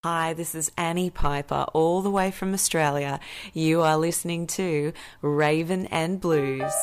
Hi, this is Annie Piper, all the way from Australia. You are listening to Raven and Blues.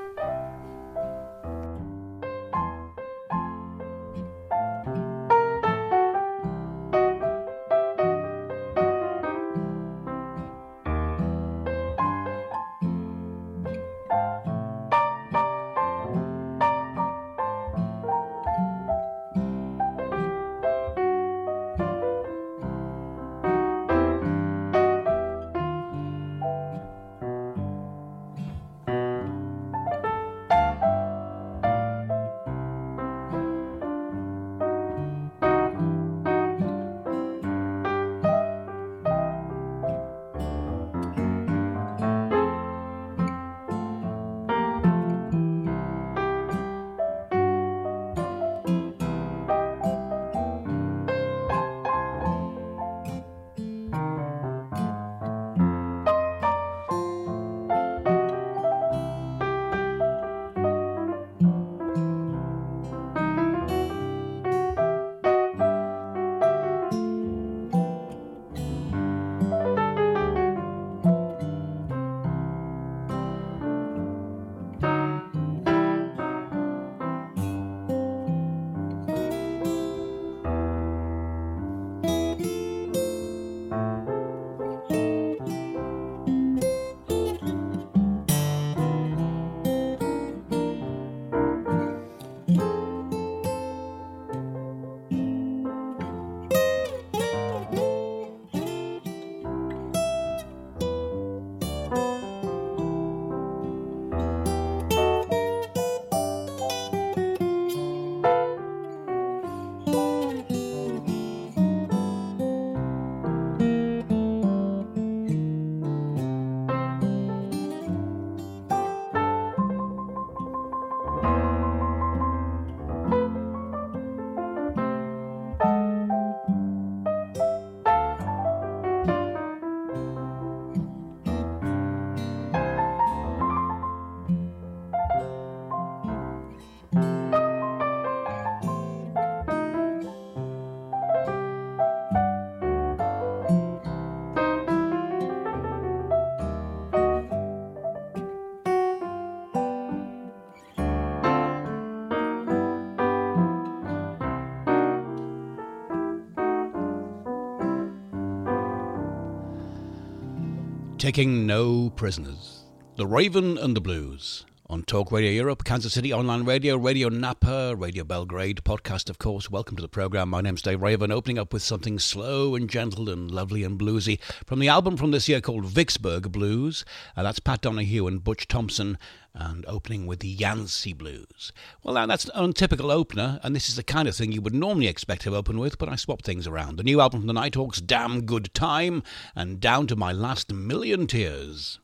Taking no prisoners. The Raven and the Blues. On Talk Radio Europe, Kansas City Online Radio, Radio Napa, Radio Belgrade, podcast, of course. Welcome to the programme. My name's Dave Raven, opening up with something slow and gentle and lovely and bluesy from the album from this year called Vicksburg Blues. That's Pat Donahue and Butch Thompson, and opening with the Yancey Blues. Well, now that's an untypical opener, and this is the kind of thing you would normally expect to open with, but I swapped things around. The new album from the Nighthawks, Damn Good Time, and Down to My Last Million Tears.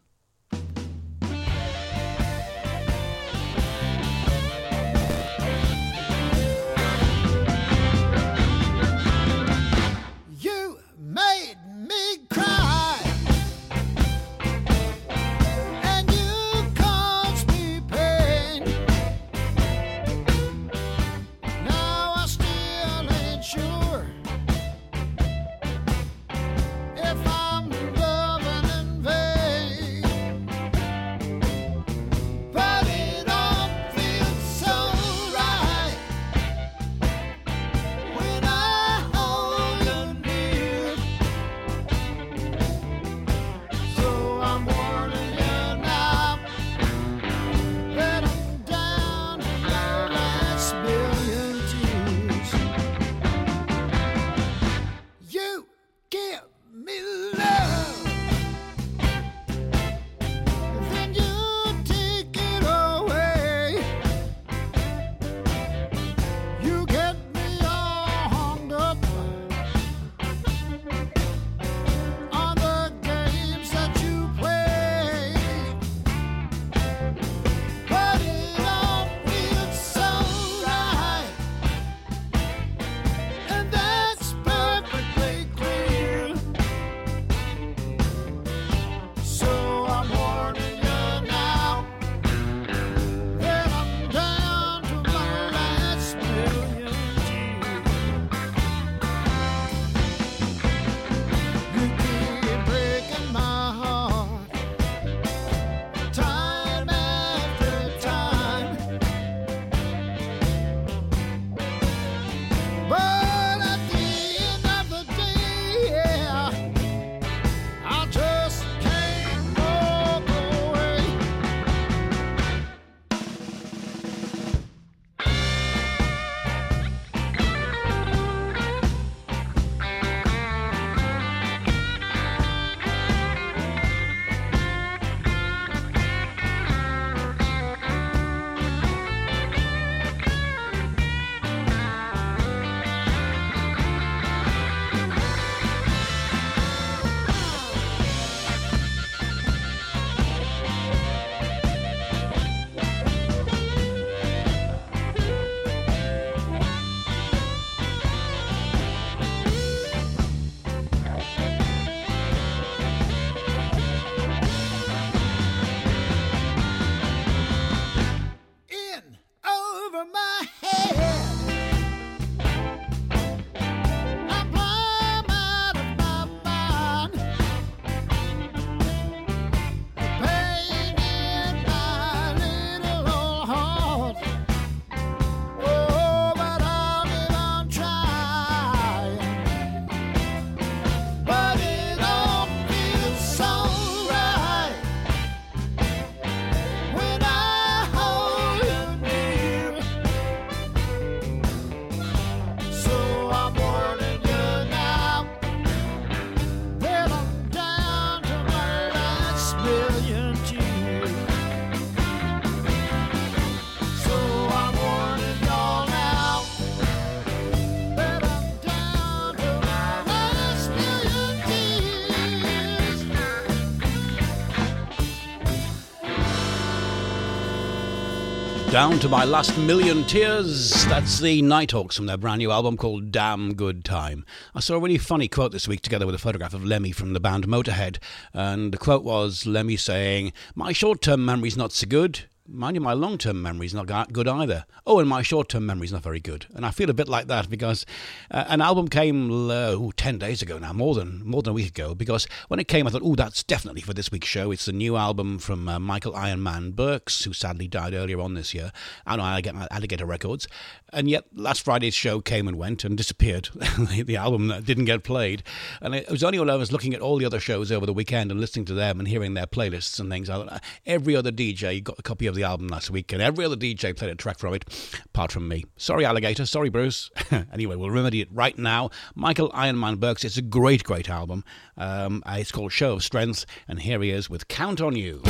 If I'm loving in vain. Down to My Last Million Tears. That's the Nighthawks from their brand new album called Damn Good Time. I saw a really funny quote this week together with a photograph of Lemmy from the band Motorhead. And the quote was Lemmy saying, "My short-term memory's not so good. Mind you, my long-term memory's not good either. Oh, and my short-term memory's not very good." And I feel a bit like that because an album came 10 days ago now, more than a week ago, because when it came I thought, that's definitely for this week's show. It's the new album from Michael Iron Man Burks, who sadly died earlier on this year, and Alligator Records. And yet last Friday's show came and went and disappeared. The album didn't get played. And it was only when I was looking at all the other shows over the weekend and listening to them and hearing their playlists and things, I thought, every other DJ got a copy of the album last week, and every other DJ played a track from it, apart from me. Sorry, Alligator. Sorry, Bruce. Anyway, we'll remedy it right now. Michael Iron Man Burks. It's a great, great album. It's called Show of Strength, and here he is with Count on You.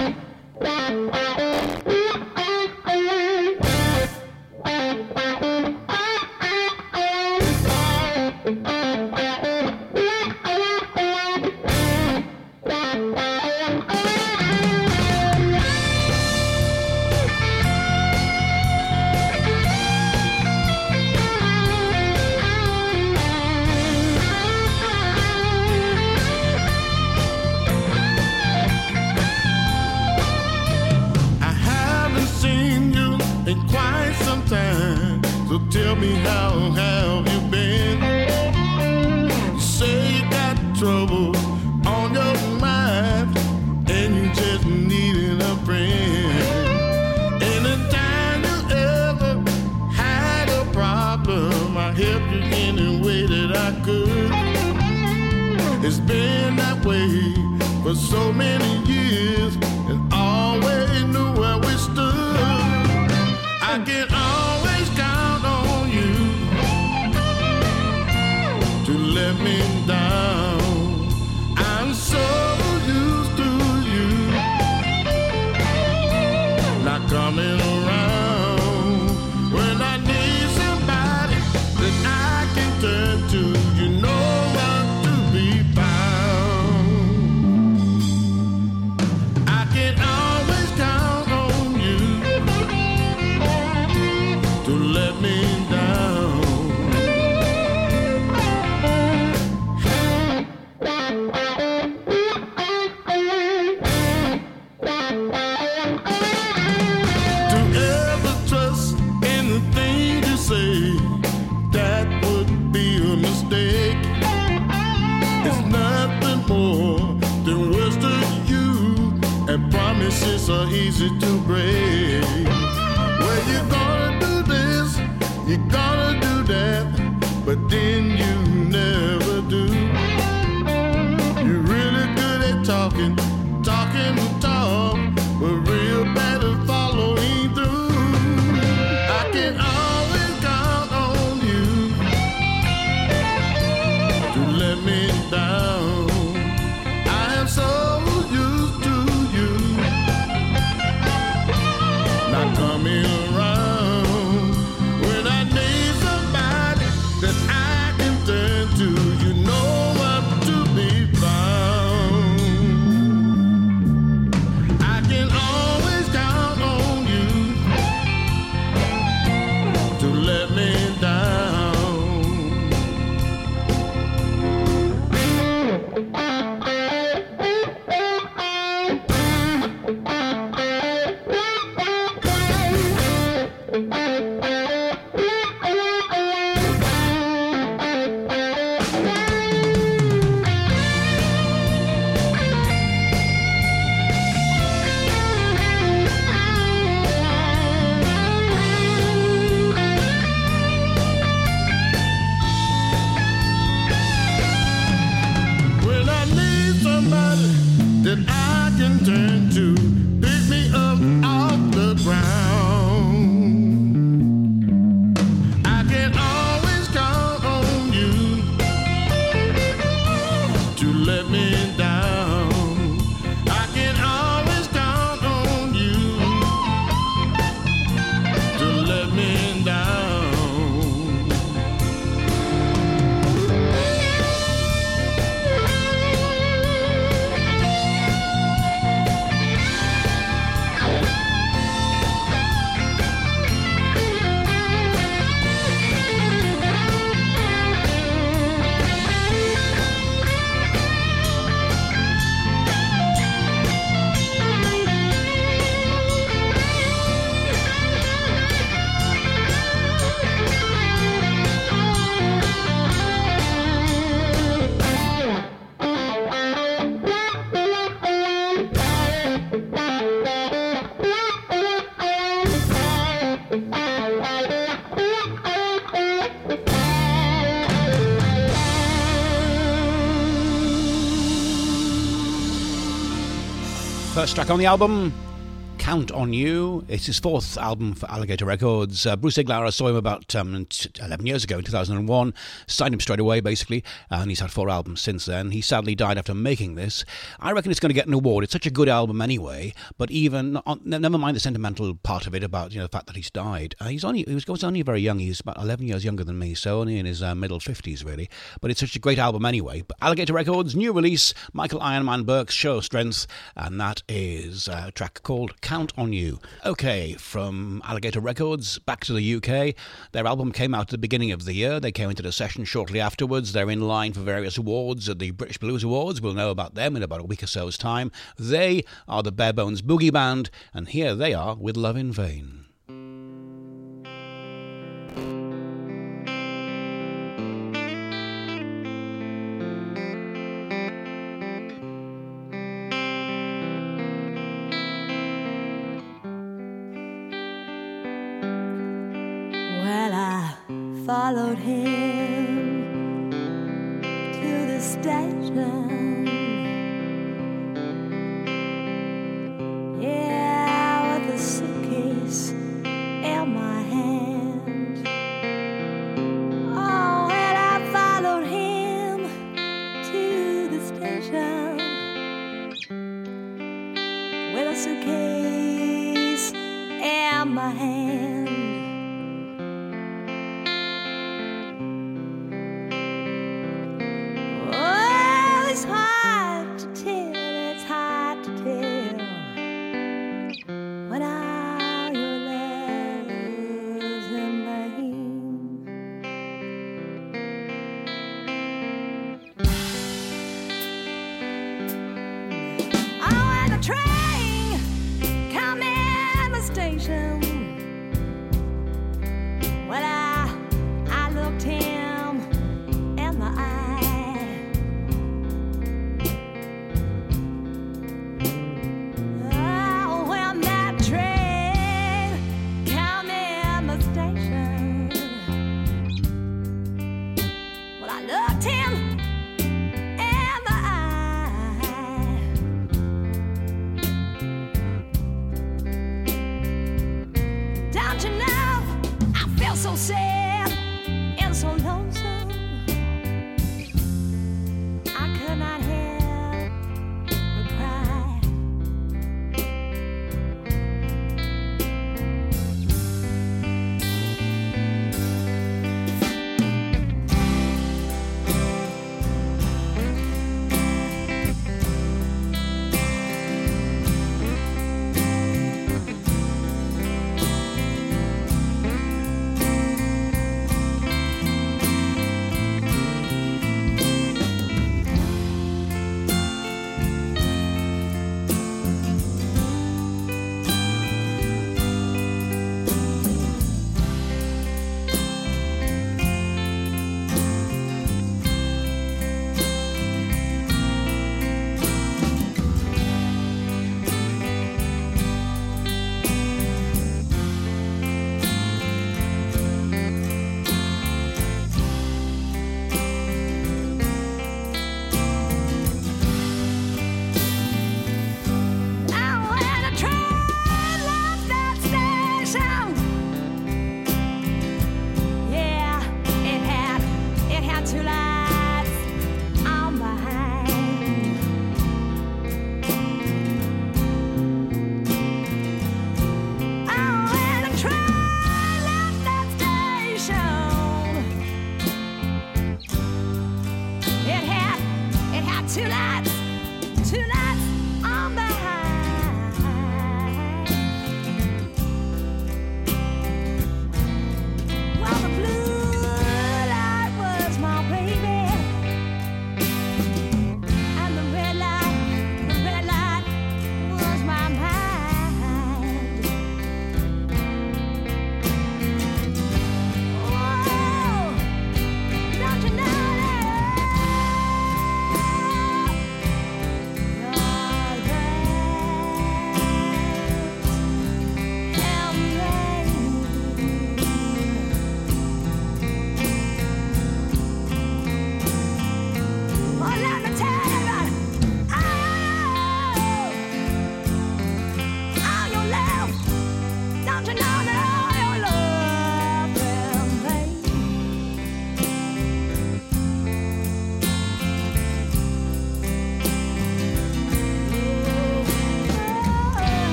In quite some time, so tell me how have you been? You say you got trouble on your mind, and you just needing a friend. Anytime you ever had a problem, I helped you any way that I could. It's been that way for so many years, and always knew where we stood. I can always count on you to let me down. I'm so used to you not coming around. When I need somebody that I can turn to, you know what to be found. I can always count on you to let me down. To ever trust in the things you say, that would be a mistake. It's nothing more than words to you, and promises are easy to break. Well, you're gonna do this, you're gonna do that, but then you never do. You're really good at talking the talk, but real bad at following through. I can always count on you to let me down. I am so used to you not coming around. When I need somebody that I can turn to, you know what to be found. I can always count on you to let me down. When I need somebody that I can turn to, pick me up off the ground. I can always count on you to let me down. I can always count on you to let me down. First track on the album, Count on You. It's his fourth album for Alligator Records. Bruce Iglauer saw him about 11 years ago in 2001, signed him straight away basically, and he's had 4 albums since then. He sadly died after making this. I reckon it's going to get an award. It's such a good album anyway, but even never mind the sentimental part of it about the fact that he's died. He was only very young. He's about 11 years younger than me, so only in his middle 50s really. But it's such a great album anyway. But Alligator Records, new release, Michael Ironman Burke's Show Strength, and that is a track called Count on You. Okay, from Alligator Records, back to the UK. Their album came out at the beginning of the year. They came into the session shortly afterwards. They're in line for various awards at the British Blues Awards. We'll know about them in about a week or so's time. They are the Bare Bones Boogie Band, and here they are with Love in Vain. Followed him to the station. Yeah, with a suitcase in my hand. Oh, and I followed him to the station with a suitcase in my hand.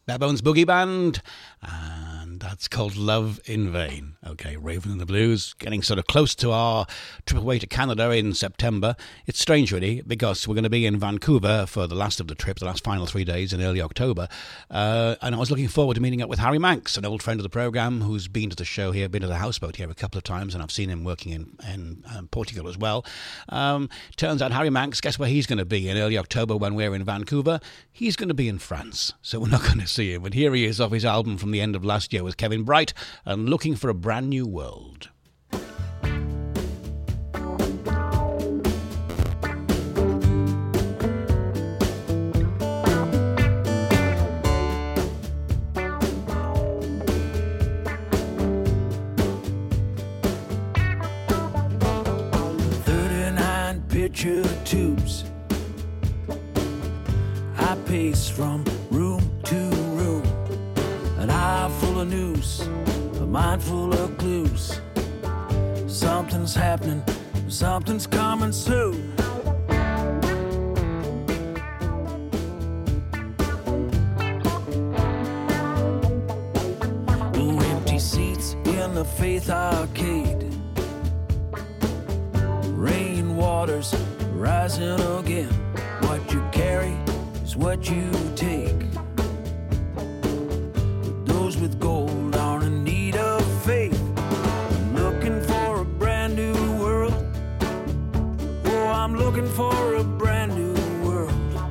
Barebones Boogie Band, and that's called Love in Vain. Okay, Raven and the Blues, getting sort of close to our trip away to Canada in September. It's strange, really, because we're going to be in Vancouver for the last of the trip, the last final 3 days in early October, and I was looking forward to meeting up with Harry Manx, an old friend of the programme who's been to the show here, been to the houseboat here a couple of times, and I've seen him working in Portugal as well. Turns out Harry Manx, guess where he's going to be in early October when we're in Vancouver? He's going to be in France, so we're not going to see him. But here he is off his album from the end of last year with Kevin Bright and Looking for a Brand New World. Picture tubes, I pace from room to room, an eye full of news, a mind full of clues. Something's happening, something's coming soon. Ooh, empty seats in the Faith Arcade, rain waters rising again. What you carry is what you take. But those with gold are in need of faith. I'm looking for a brand new world. Oh, I'm looking for a brand new world.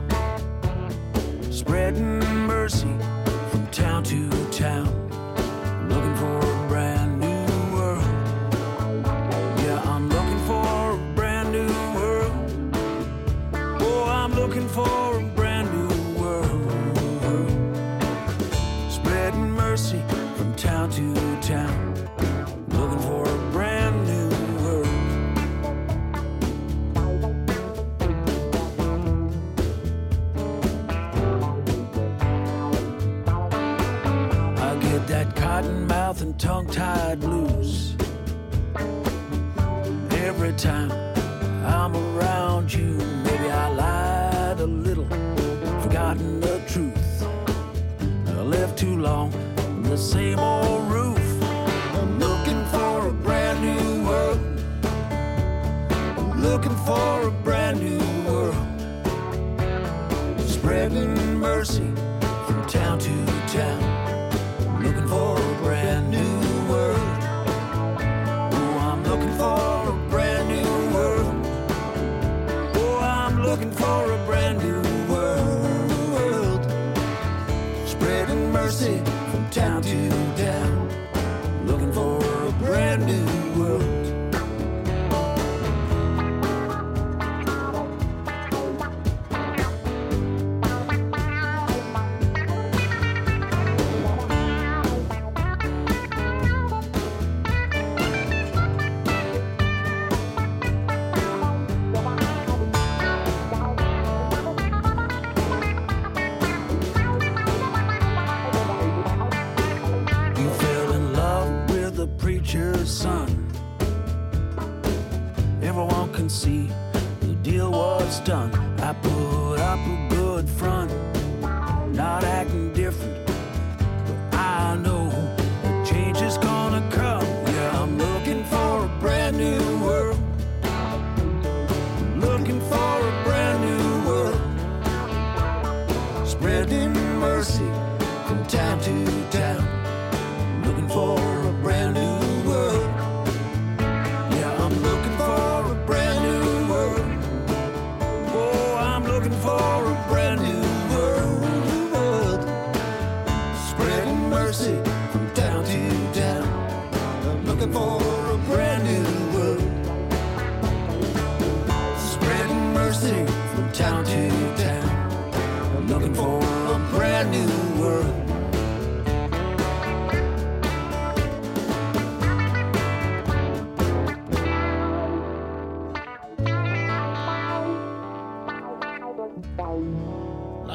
Spreading mercy from town to town. Looking for a brand new world. Yeah, I'm looking for a brand new world. Oh, I'm looking for a brand new world. Spreading mercy from town to town. Looking for a brand new world. I get that cotton mouth and tongue-tied blues every time I'm around you. Maybe I lied a little, forgotten the truth. I lived too long on the same old roof. I'm looking for a brand new world. I'm looking for a brand new world. Spreading mercy from town to town. I'm looking for a brand new world. Oh, I'm looking for a brand new world. Oh, I'm looking for a brand new world. Spreading mercy from town to town. Looking for a brand new world. You fell in love with the preacher's son. Everyone can see the deal was done. I put up a good front, not acting different, but I know the change is gonna come. Yeah, I'm looking for a brand new world. Looking for a brand new world. Spreading mercy from town to town. Looking for a brand new world. Yeah, I'm looking for a brand new world. Oh, I'm looking for a brand new world. Spreading mercy from town to town. I'm looking for a brand new world. Spreading mercy from town to town. I'm looking for a brand new world.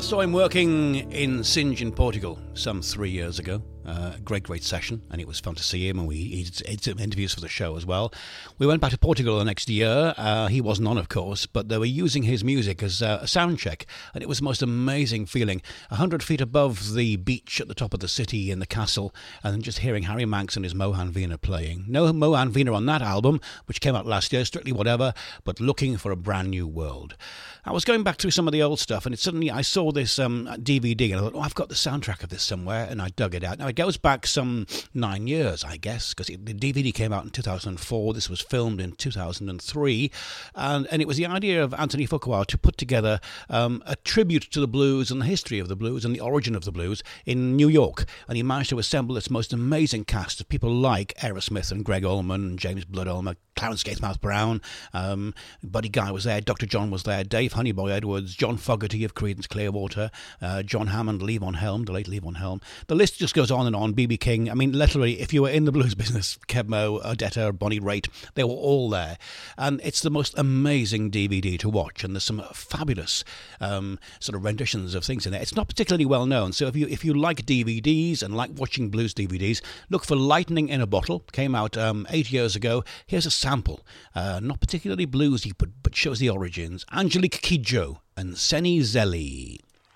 I saw him working in Singe in Portugal some 3 years ago. Great session, and it was fun to see him, and he did some interviews for the show as well. We went back to Portugal the next year. He wasn't on, of course, but they were using his music as a sound check, and it was the most amazing feeling. 100 feet above the beach at the top of the city in the castle, and just hearing Harry Manx and his Mohan Veena playing. No Mohan Veena on that album, which came out last year, Strictly Whatever, but Looking for a Brand New World. I was going back through some of the old stuff, and suddenly I saw this DVD, and I thought, I've got the soundtrack of this somewhere, and I dug it out. Now, it goes back some 9 years, I guess, because the DVD came out in 2004. This was filmed in 2003, and it was the idea of Anthony Fuqua to put together a tribute to the blues and the history of the blues and the origin of the blues in New York, and he managed to assemble this most amazing cast of people like Aerosmith and Greg Allman and James Blood Ulmer, Clarence Gatemouth Brown, Buddy Guy was there, Dr. John was there, Dave Honeyboy Edwards, John Fogerty of Creedence Clearwater, John Hammond, Levon Helm, the late Levon Helm. The list just goes on and on. B.B. King. I mean, literally, if you were in the blues business, Kev Moe, Odetta, Bonnie Raitt, they were all there. And it's the most amazing DVD to watch, and there's some fabulous sort of renditions of things in there. It's not particularly well known, so if you like DVDs and like watching blues DVDs, look for Lightning in a Bottle. Came out 8 years ago. Here's a sample, not particularly bluesy, but shows the origins. Angelique Kidjo and Seni Zelli.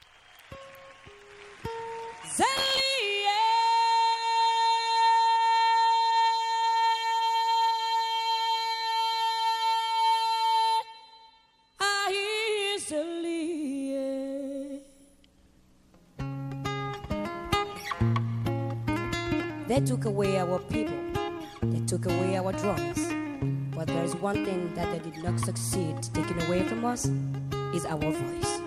They took away our people. They took away our drums. But there is one thing that they did not succeed taking away from us is our voice.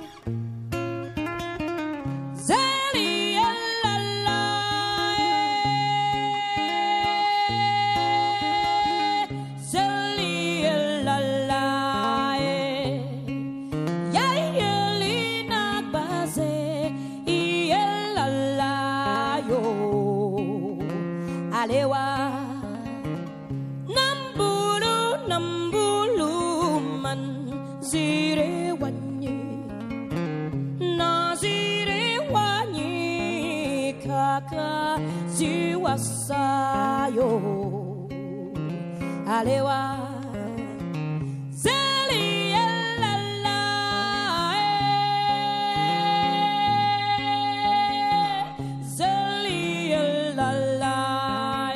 Sayo Alewa Zeli la Zeli la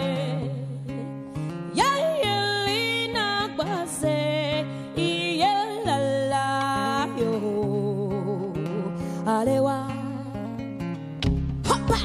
Ya yelina base la yo Alewa Hoppa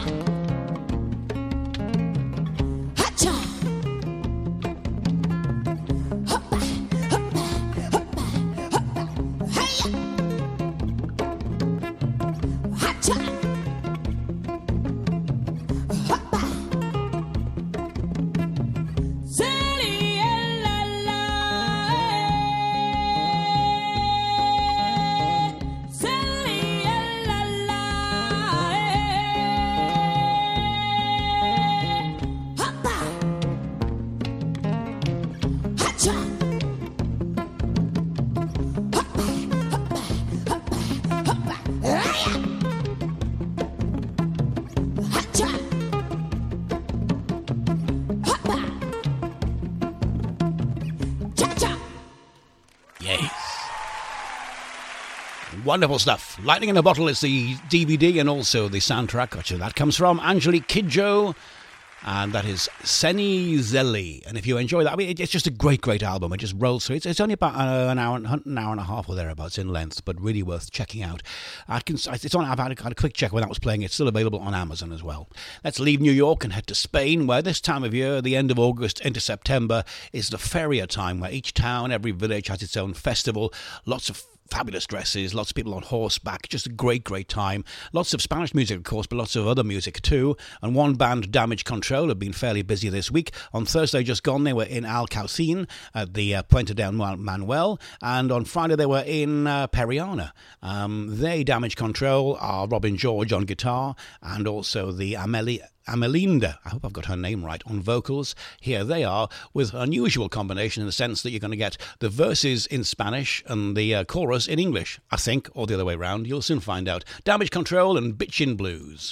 Wonderful stuff. Lightning in a Bottle is the DVD and also the soundtrack. Actually, that comes from Angelique Kidjo, and that is Seni Zelli. And if you enjoy that, I mean, it's just a great album. It just rolls through. It's only about an hour and a half or thereabouts in length, but really worth checking out. It's on. I've had a quick check when that was playing. It's still available on Amazon as well. Let's leave New York and head to Spain, where this time of year, the end of August into September, is the feria time, where each town, every village has its own festival. Lots of fabulous dresses, lots of people on horseback, just a great time. Lots of Spanish music, of course, but lots of other music too. And one band, Damage Control, have been fairly busy this week. On Thursday just gone, they were in Alcaucin at the Puente del Manuel, and on Friday they were in Periana. They, Damage Control, are Robin George on guitar, and also the Amelinda, I hope I've got her name right, on vocals. Here they are with an unusual combination in the sense that you're going to get the verses in Spanish and the chorus chorus in English, I think, or the other way round. You'll soon find out. Damage Control and Bitchin' Blues.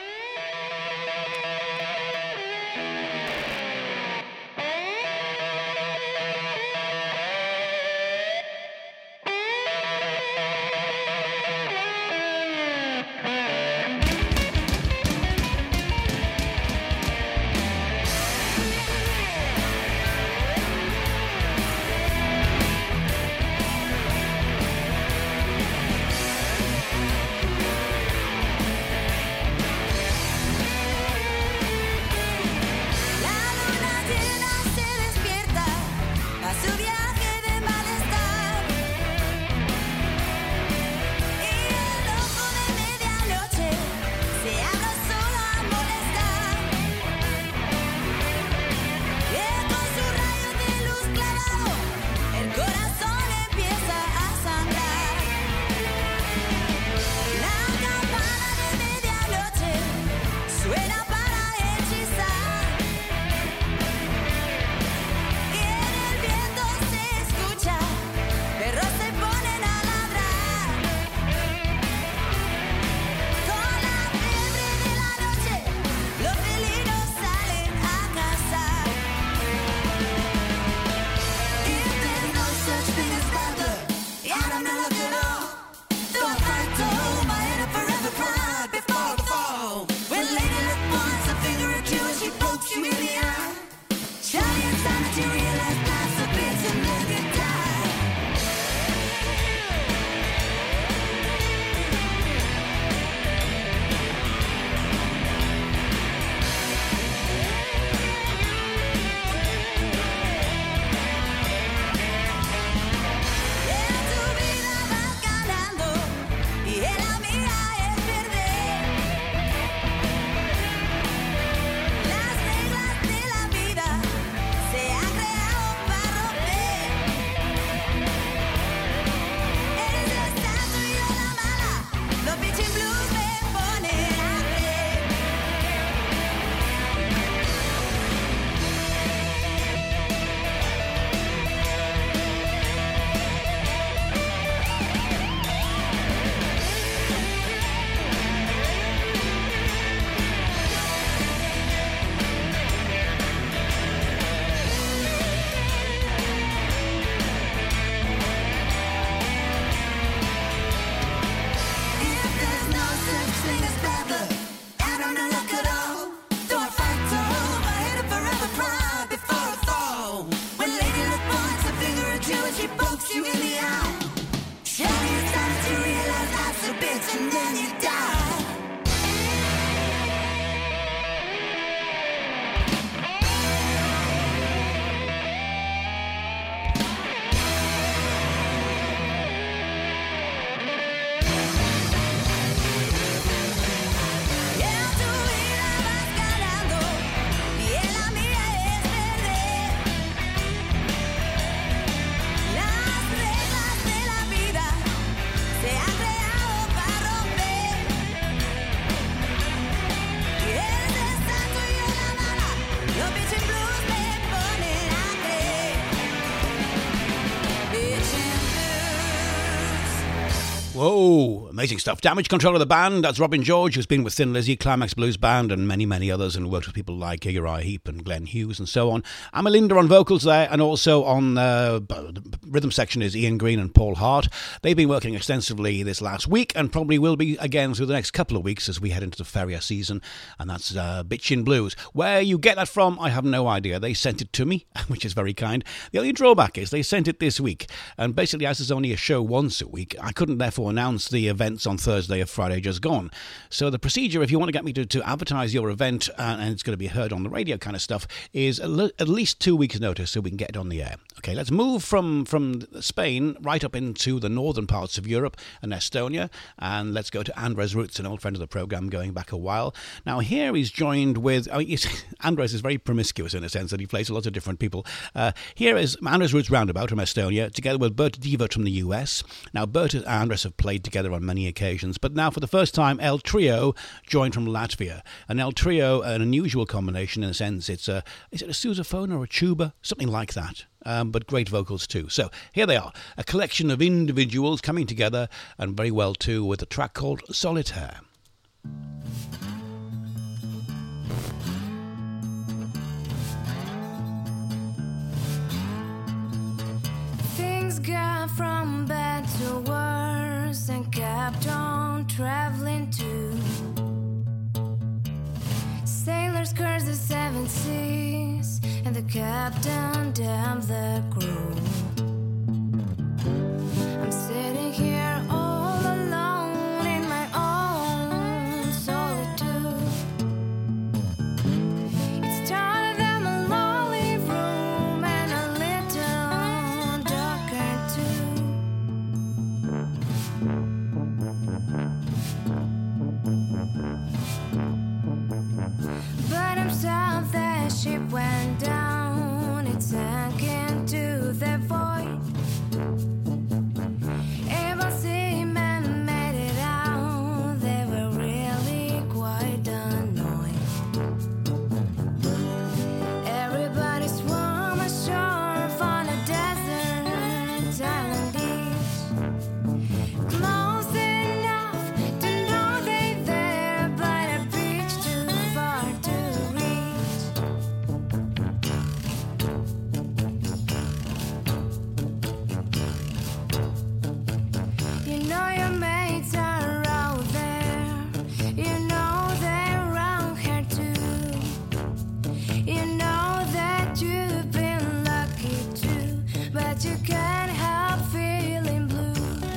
Whoa, amazing stuff. Damage Control of the band, that's Robin George, who's been with Thin Lizzy, Climax Blues Band, and many, many others, and worked with people like Uriah Heep and Glenn Hughes and so on. Amalinda on vocals there, and also on the rhythm section is Ian Green and Paul Hart. They've been working extensively this last week, and probably will be again through the next couple of weeks as we head into the Ferrier season, and that's Bitchin' Blues. Where you get that from, I have no idea. They sent it to me, which is very kind. The only drawback is they sent it this week, and basically as there's only a show once a week, I couldn't therefore announce the events on Thursday or Friday just gone. So the procedure, if you want to get me to advertise your event, and it's going to be heard on the radio kind of stuff, is at least 2 weeks notice so we can get it on the air. Okay, let's move from Spain right up into the northern parts of Europe and Estonia, and let's go to Andres Roots, an old friend of the programme going back a while. Now here he's joined with, Andres is very promiscuous in a sense that he plays a lot of different people. Here is Andres Roots Roundabout from Estonia, together with Bert Dievert from the US. Now Bert and Andres have played together on many occasions, but now for the first time El Trio joined from Latvia. And El Trio, an unusual combination in a sense, is it a sousaphone or a tuba? Something like that. but great vocals too. So here they are, a collection of individuals coming together, and very well too, with a track called Solitaire. Things got from bad to worse and kept on traveling too. Sailors cursed the 7 seas and the captain damned the crew. I'm sitting here all alone in my own solitude. It's tighter than my lonely room and a little darker too. But I'm sad that ship went down, it sank into the void. Even seamen made it out, they were really quite annoyed. Everybody swam ashore on a desert island beach, close enough to know they're there, but a bridge too far to reach. You know your mates are out there, you know they're around here too. You know that you've been lucky too, but you can't help feeling blue.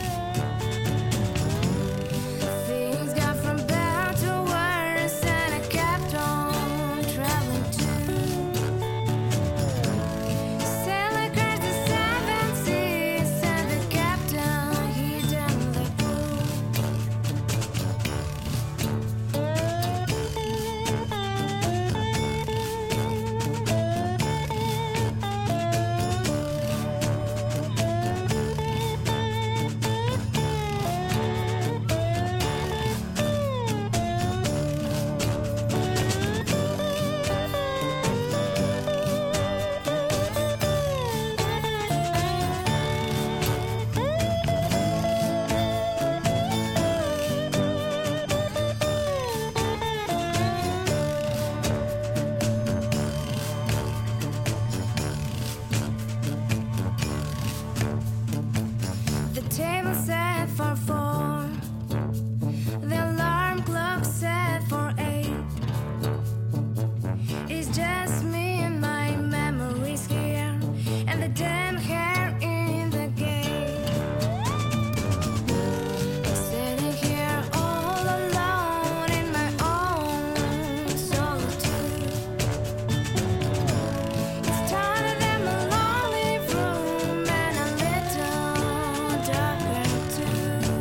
Things got from bad to worse and I kept on traveling too. Sailing across the 7 seas and the captain, he damned the crew. The table set for 4, the alarm clock set for 8. It's just me and my memories here, and the damn hair in the gate. I'm sitting here all alone in my own solitude. It's tighter than my lonely room and a little darker too.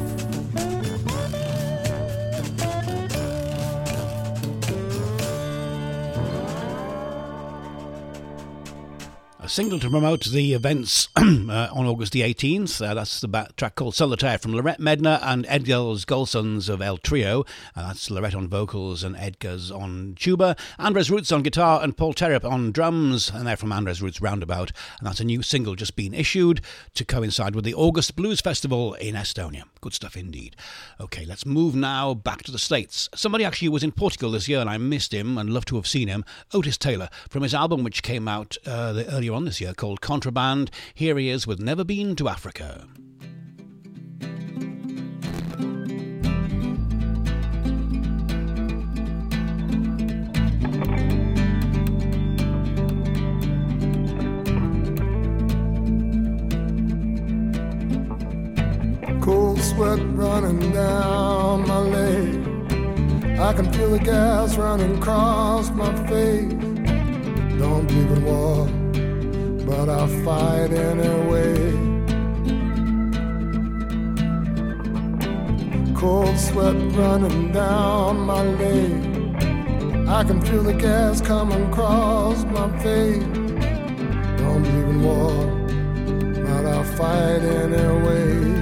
A single to promote the events on August the 18th. That's the track called Solitaire from Lorette Medner and Edgar's Golsons of El Trio. That's Lorette on vocals and Edgar's on tuba. Andres Roots on guitar and Paul Terrap on drums. And they're from Andres Roots Roundabout. And that's a new single just been issued to coincide with the August Blues Festival in Estonia. Good stuff indeed. Okay, let's move now back to the States. Somebody actually was in Portugal this year and I missed him and love to have seen him. Otis Taylor, from his album which came out earlier on this year called Contraband. Here he is with Never Been to Africa. Cold sweat running down my leg. I can feel the gas running across my face. Don't believe in war, but I'll fight anyway. Cold sweat running down my leg. I can feel the gas coming across my face. Don't believe in war, but I'll fight anyway.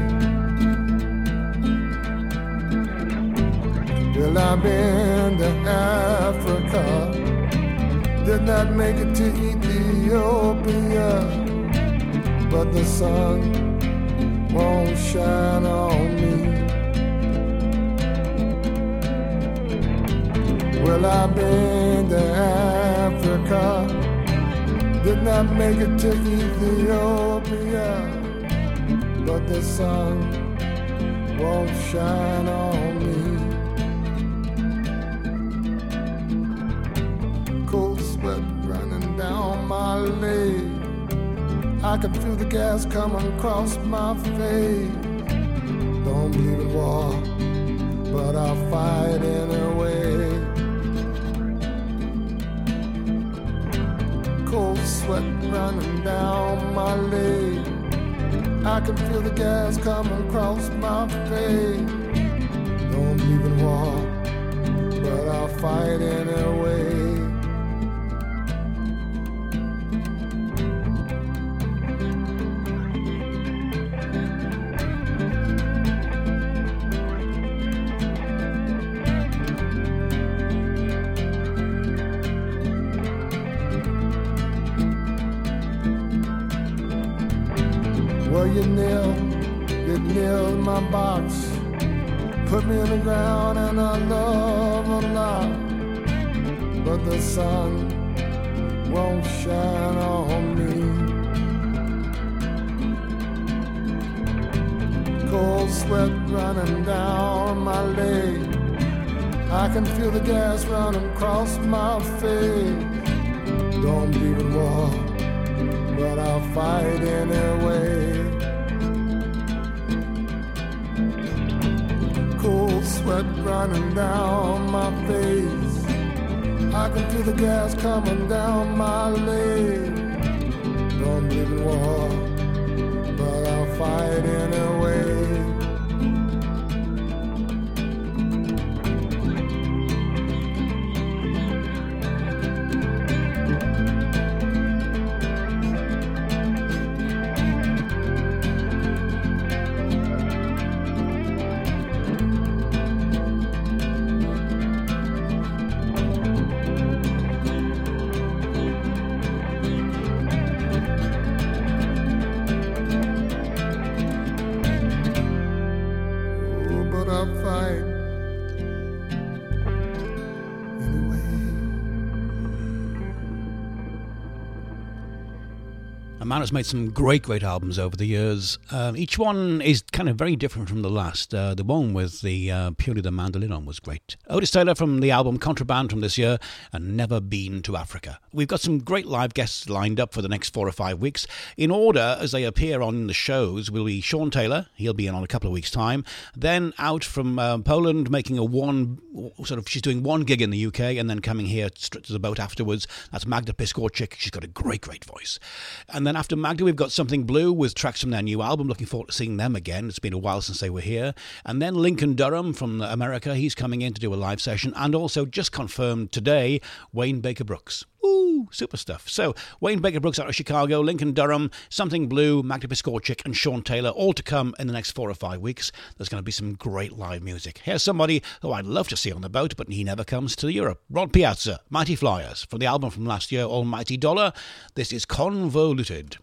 Well, I've been to Africa, did not make it to Ethiopia. but the sun won't shine on me. Well, I've been to Africa, did not make it to Ethiopia, but the sun won't shine on me. Cold sweat running down my leg, I can feel the gas coming across my face. Don't believe in war, but I'll fight anyway. Cold sweat running down my leg, I can feel the gas coming across my face. Don't believe in war, but I'll fight anyway. Well, you nailed my box, put me in the ground, and I love a lot, but the sun won't shine on me. Cold sweat running down my leg, I can feel the gas running across my face. Don't believe in war, but I'll fight anyway. Cold sweat running down my face, I can feel the gas coming down my leg. Don't believe in war, but I'll fight anyway. Man has made some great albums over the years. Each one is kind of very different from the last. The one with the purely the mandolin on was great. Otis Taylor from the album Contraband from this year, and Never Been to Africa. We've got some great live guests lined up for the next 4 or 5 weeks. In order, as they appear on the shows, will be Sean Taylor. He'll be in on a couple of weeks' time. Then out from Poland, making she's doing one gig in the UK, and then coming here straight to the boat afterwards. That's Magda Piskorczyk. She's got a great voice. And then after Magda, we've got Something Blue with tracks from their new album. Looking forward to seeing them again. It's been a while since they were here. And then Lincoln Durham from America. He's coming in to do a live session. And also, just confirmed today, Wayne Baker Brooks. Ooh, super stuff. So, Wayne Baker Brooks out of Chicago, Lincoln Durham, Something Blue, Magda Piskorczyk and Sean Taylor, all to come in the next 4 or 5 weeks. There's going to be some great live music. Here's somebody who I'd love to see on the boat, but he never comes to Europe. Rod Piazza, Mighty Flyers, from the album from last year, Almighty Dollar. This is Convoluted.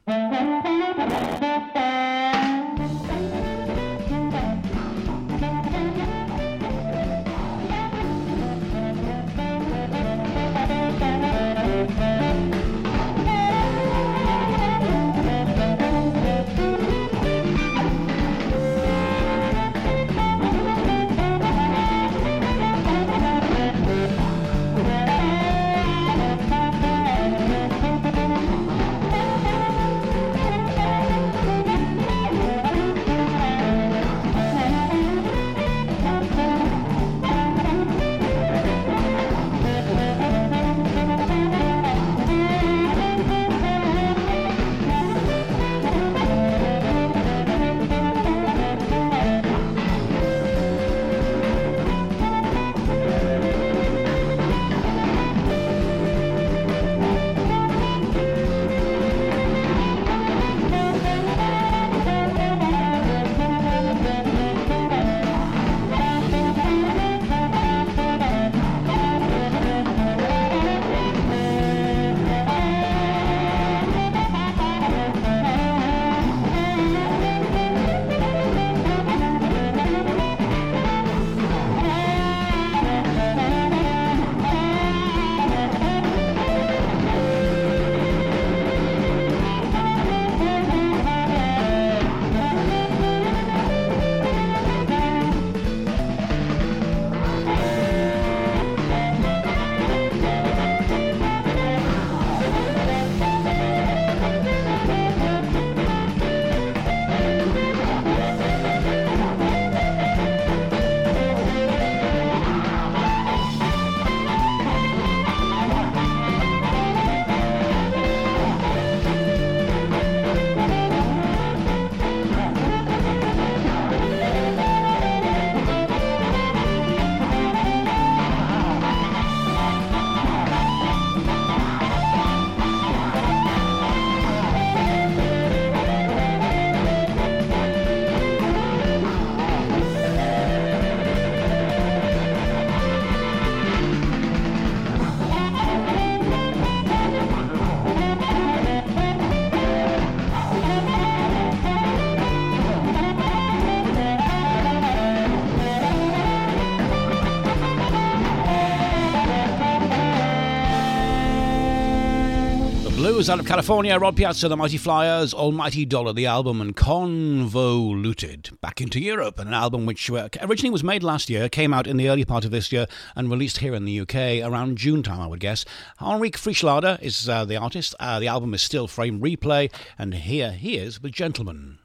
Blues out of California, Rod Piazza, The Mighty Flyers, Almighty Dollar, the album, and Convoluted. Back into Europe, an album which originally was made last year, came out in the early part of this year, and released here in the UK around June time, I would guess. Henrik Frischlader is the artist. The album is Still Frame Replay, and here he is with Gentleman.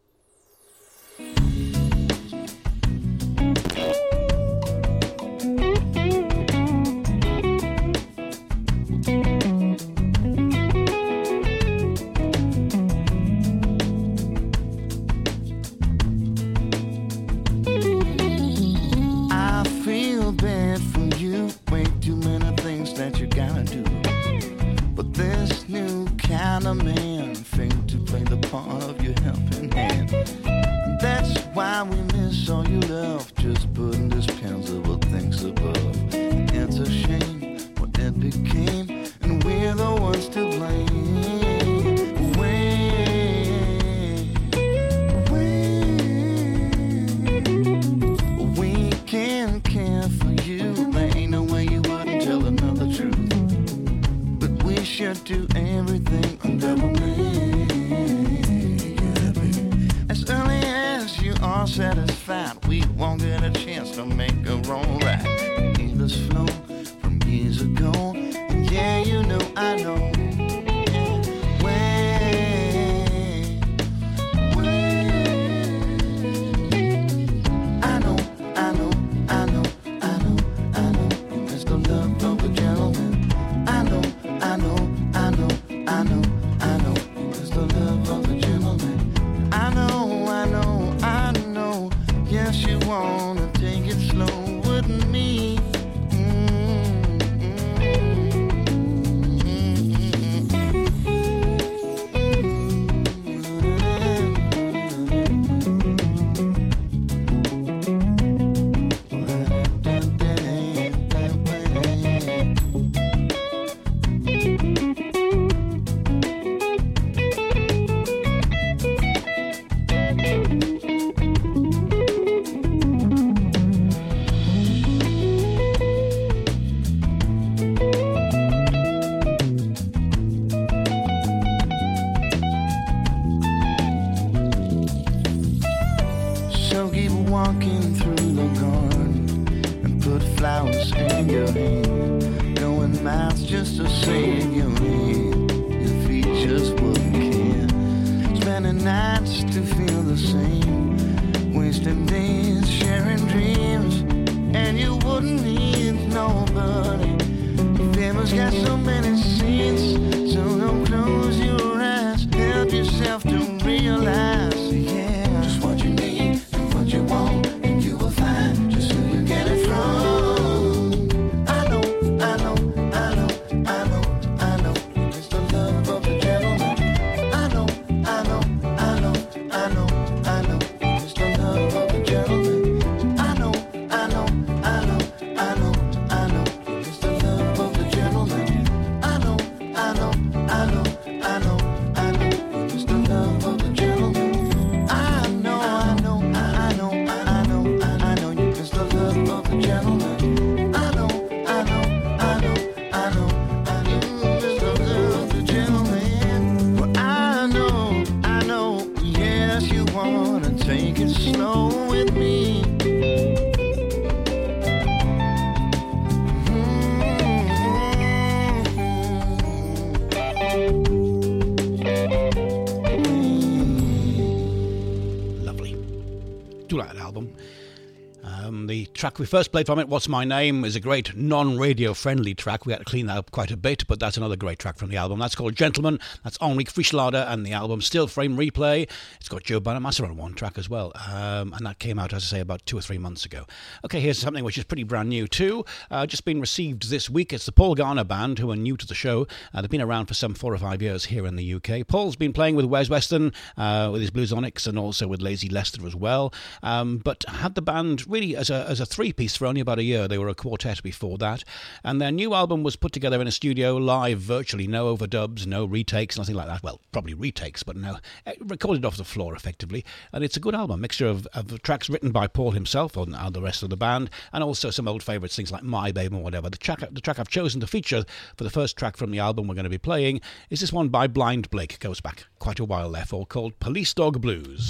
Man failed to play the part of your helping hand. And that's why we miss all your love, just putting these pins over things above. It's a shame what it became, and we're the ones to blame. We can't care for you. There ain't no way you wouldn't tell another truth, but we should do everything on double me. As early as you are satisfied, we won't get a chance to make a wrong right. Needless flow from years ago, and yeah, you know I know. The track we first played from it, What's My Name, is a great non-radio friendly track. We had to clean that up quite a bit, but that's another great track from the album. That's called Gentleman. That's Henrik Frischlader, and the album Still Frame Replay. It's got Joe Bonamassa on one track as well, and that came out, as I say, about 2 or 3 months ago. Okay, here's something which is pretty brand new too, just been received this week. It's the Paul Garner Band, who are new to the show. They've been around for some 4 or 5 years here in the UK. Paul's been playing with Wes Weston, with his Bluesonics, and also with Lazy Lester as well, but had the band really as a three-piece for only about a year. They were a quartet before that. And their new album was put together in a studio, live, virtually, no overdubs, no retakes, nothing like that. Well, probably retakes, but no, recorded off the floor, effectively. And it's a good album, mixture of tracks written by Paul himself and the rest of the band, and also some old favourites, things like My Babe and whatever. The track I've chosen to feature for the first track from the album we're going to be playing is this one by Blind Blake. It goes back quite a while, therefore, called Police Dog Blues.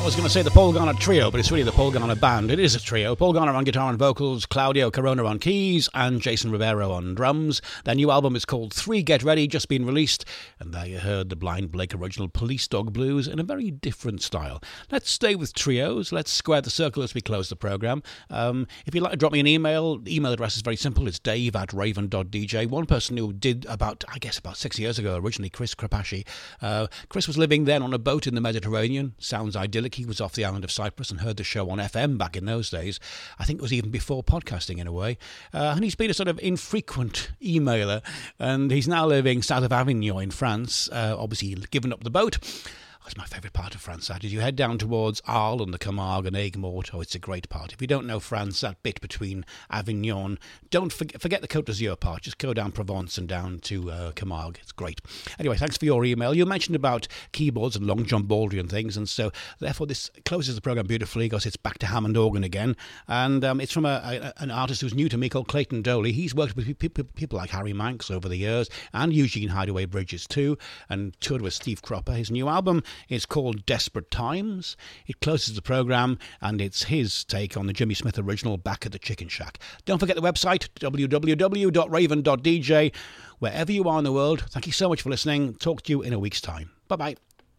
I was going to say the Paul Garner Trio, but it's really the Paul Garner Band. It is a trio. Paul Garner on guitar and vocals, Claudio Corona on keys, and Jason Rivero on drums. Their new album is called 3 Get Ready, just been released. And there you heard the Blind Blake original Police Dog Blues in a very different style. Let's stay with trios. Let's square the circle as we close the programme. If you'd like to drop me an email, the email address is very simple. It's dave@raven.dj. One person who did about 6 years ago, originally, Chris Krapashi. Chris was living then on a boat in the Mediterranean. Sounds idyllic. He was off the island of Cyprus and heard the show on FM back in those days. I think it was even before podcasting in a way. And he's been a sort of infrequent emailer, and he's now living south of Avignon in France, obviously given up the boat. That's my favourite part of France. As you head down towards Arles and the Camargue and Aigues-Mortes, it's a great part. If you don't know France, that bit between Avignon, don't forget the Côte d'Azur part. Just go down Provence and down to Camargue. It's great. Anyway, thanks for your email. You mentioned about keyboards and Long John Baldry and things, and so therefore this closes the programme beautifully because it's back to Hammond organ again. And it's from an artist who's new to me called Clayton Doley. He's worked with people like Harry Manx over the years and Eugene Hideaway Bridges too, and toured with Steve Cropper. His new album is called Desperate Times. It closes the programme, and it's his take on the Jimmy Smith original Back at the Chicken Shack. Don't forget the website, www.raven.dj. Wherever you are in the world, thank you so much for listening. Talk to you in a week's time. Bye-bye.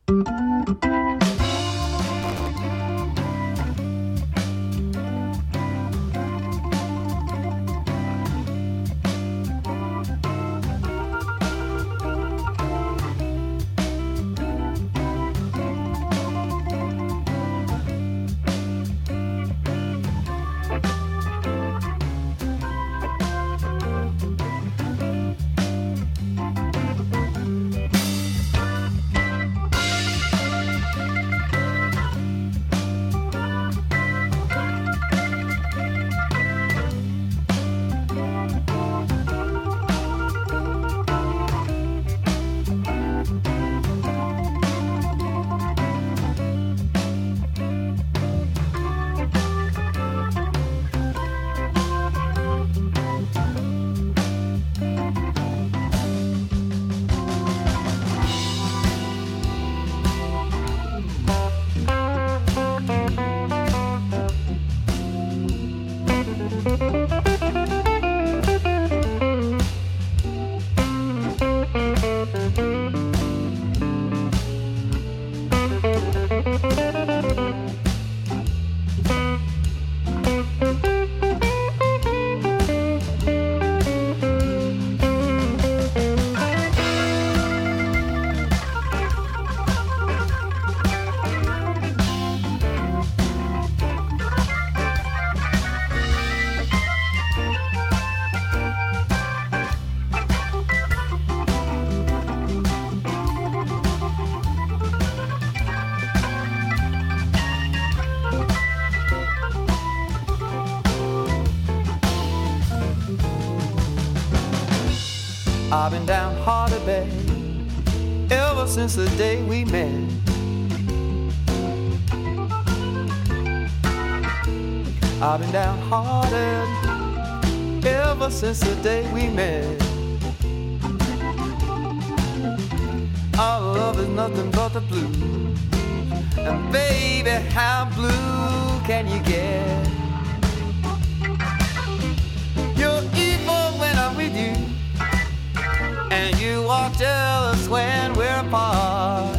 I've been downhearted, babe, ever since the day we met. I've been downhearted ever since the day we met. Our love is nothing but the blues, and baby, how blue can you get? You're evil when I'm with you, and you are jealous when we're apart.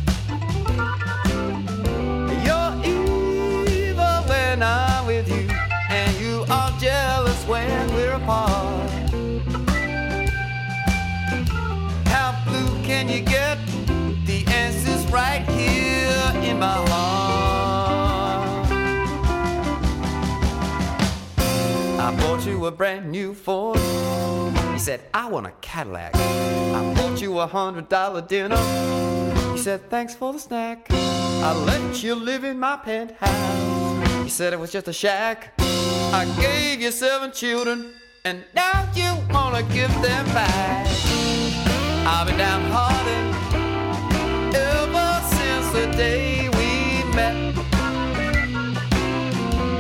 You're evil when I'm with you, and you are jealous when we're apart. How blue can you get? The answer's right here in my heart. I bought you a brand new Ford. You said, I want a Cadillac. I bought you $100 dinner. You said, thanks for the snack. I let you live in my penthouse. You said it was just a shack. I gave you 7 children, and now you wanna give them back. I've been downhearted ever since the day we met.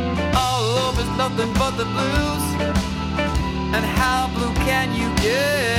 Our love is nothing but the blues, and how blue can you get?